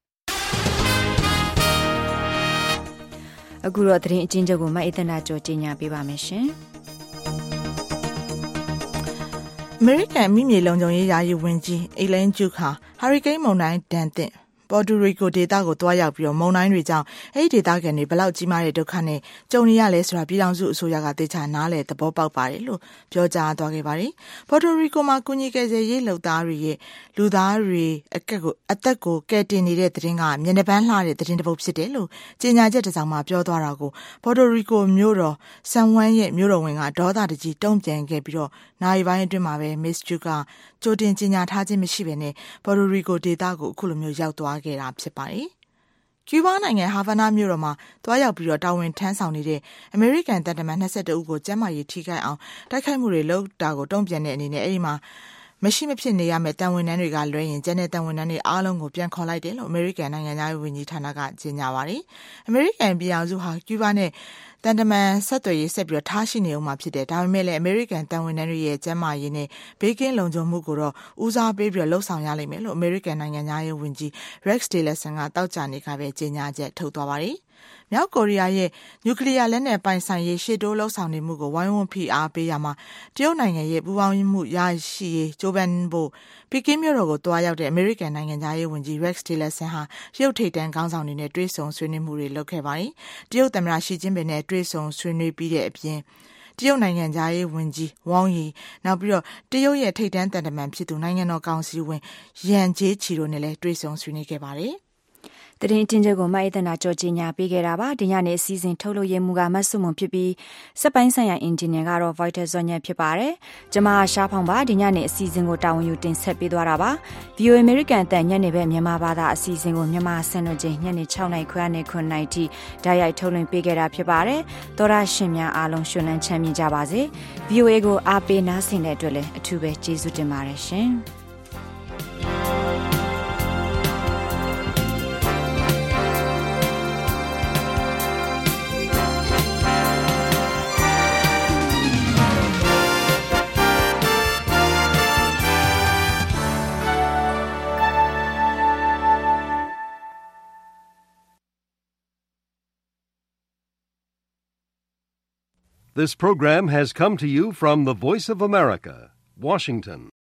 အခုတော့သတင်းအချင်းချုပ်ကိုမအေးသနာကျော်ကြီးညာပေးပါမယ်ရှင်အမေရိကန်မိမြေလုံခြုံရေးယာယီဝန်ကြီးအီလန်ဂျူခါဟာရီကိန်းမုန်တိုင်းဒဏ်သင့်ပေါ်တူရီကိုဒေသကိုတွားရောက်ပြီးတော့မုန်တိုင်းတွေကြောင့်အဲ့ဒီဒေသခံတွေဘလောက်ကြီးမားတဲ့ဒုက္ခနဲ့ကြုံနေရလဲဆိုတာပြည်ထောင်စုအစိုးရကသေချာနားလည်သဘောပေါက်ပါတယ်လို့ပြောကြားသွားခဲ့ပါတယ်။ပေါ်တူရီကိုမှာကုညီကယ်ဆယ်ရေးလုပ်သားတွေရဲ့လူသားတွေအသက်ကိုကယ်တင်နေတဲ့သတင်းကမျက်နှာပန်းလှတဲ့သတင်းတစ်ပုဒ်ဖြစ်တယ်လို့ကြေညာချက်တစ်စောင်မှာပြောသွားတာကိုပေါ်တူရီကိုမြို့တော်ဆန်ဝမ်ရဲ့မြို့တော်ဝင်ကဒေါသတကြီးတုံ့ပြန်ခဲ့ပြီးတော့နိုင်ပိုင်းအတွင်းမှာပဲမစ္စဂျူကကြိုတင်ကြေညာထားခြင်းမရှိဘဲနဲ့ပေါ်တူရီကိုဒေသကိုအခုလိုမျိုးရောက်သွားခဲ့တာဖြစ်ပါတယ်။ကျူးဘားနိုင်ငံဟာဗာနာမြို့တော်မှာတွားရောက်ပြီးတော့တာဝန်ထမ်းဆောင်နေတဲ့အမေရိကန်တပ်တမန်22ဦးကိုကျန်းမာရေးထိခိုက်အောင်တိုက်ခိုက်မှုတွေလုပ်တာကိုတုံ့ပြန်တဲ့အနေနဲ့အဲဒီမှာမရှိမဖြစ်နေရမယ့်တန်ဝန်ထမ်းတွေကလွှဲရင်ကျန်တဲ့တန်ဝန်ထမ်းတွေအားလုံးကိုပြန်ခေါ်လိုက်တယ်လို့အမေရိကန်နိုင်ငံသားရေးဝန်ကြီးဌာနကကြေညာပါတယ်။အမေရိကန်ပြည်ထောင်စုဟာကျူးဘားနဲ့တန်တမန်ဆက်သွယ်ရေးဆက်ပြီးတော့ထားရှိနေအောင်မှာဖြစ်တယ်ဒါပေမဲ့လည်းအမေရိကန်တန်ဝန်ထမ်းတွေရဲ့ကျန်းမာရေးနဲ့ဘေးကင်းလုံခြုံမှုကိုတော့ဦးစားပေးပြီးတော့လှုပ်ဆောင်ရလိမ့်မယ်လို့အမေရိကန်နိုင်ငံသားရေးဝန်ကြီး Rex Tillerson ကတောက်ကြနေကပဲကြေညာချက်ထုတ်သွားပါတယ်မြောက်ကိုရီးယားရဲ့နျူကလ িয়ার လက်နက်ပိုင်ဆိုင်ရေးရှေ့တိုးလှုပ်ဆောင်နေမှုကိုဝိုင်းဝန်းဖိအားပေးရမှာတရုတ်နိုင်ငံရဲ့ပူးပေါင်းမှုရရှိရေးကြိုးပမ်းဖို့ပီကင်းမြို့တော်ကိုတွားရောက်တဲ့အမေရိကန်နိုင်ငံသားရေးဝန်ကြီး Rex Tillerson ဟာရုပ်ထိပ်တန်းခေါင်းဆောင်တွေနဲ့တွေ့ဆုံဆွေးနွေးမှုတွေလုပ်ခဲ့ပါတယ်။တရုတ်သမ္မတရှီကျင်းပင်နဲ့တွေ့ဆုံဆွေးနွေးပြီးတဲ့အပြင်တရုတ်နိုင်ငံသားရေးဝန်ကြီးဝမ်ယီနောက်ပြီးတော့တရုတ်ရဲ့ထိပ်တန်းတန်တမန်ဖြစ်သူနိုင်ငံတော်ကောင်စီဝင်ယန်ဂျေးချီတို့နဲ့လည်းတွေ့ဆုံဆွေးနွေးခဲ့ပါတယ်။သတင်းတင်ချက်ကိုမအေးသနာကြော်ကြီးညာပေးခဲ့တာပါဒီညနေအစီအစဉ်ထုတ်လို့ရမှုကမတ်ဆုမွန်ဖြစ်ပြီးစက်ပိုင်းဆိုင်ရာအင်ဂျင်နီယာကတော့ Vital ဇော်ညံဖြစ်ပါတယ်ကျွန်မရှားဖောင်ပါဒီညနေအစီအစဉ်ကိုတာဝန်ယူတင်ဆက်ပေးသွားတာပါ VOA American အတန်ညနေပဲမြန်မာဘာသာအစီအစဉ်ကိုမြန်မာစံတော်ချိန်ညနေ6:00နာရီခွဲနဲ့9:00နာရီထိဓာတ်ရိုက်ထုတ်လွှင့်ပေးခဲ့တာဖြစ်ပါတယ်သောရရှင်များအားလုံးရှင်လန်းချမ်းမြေ့ကြပါစေ VOA ကိုအားပေးနားဆင်တဲ့အတွက်လည်းအထူးပဲကျေးဇူးတင်ပါတယ်ရှင် This program has come to you from the Voice of America, Washington.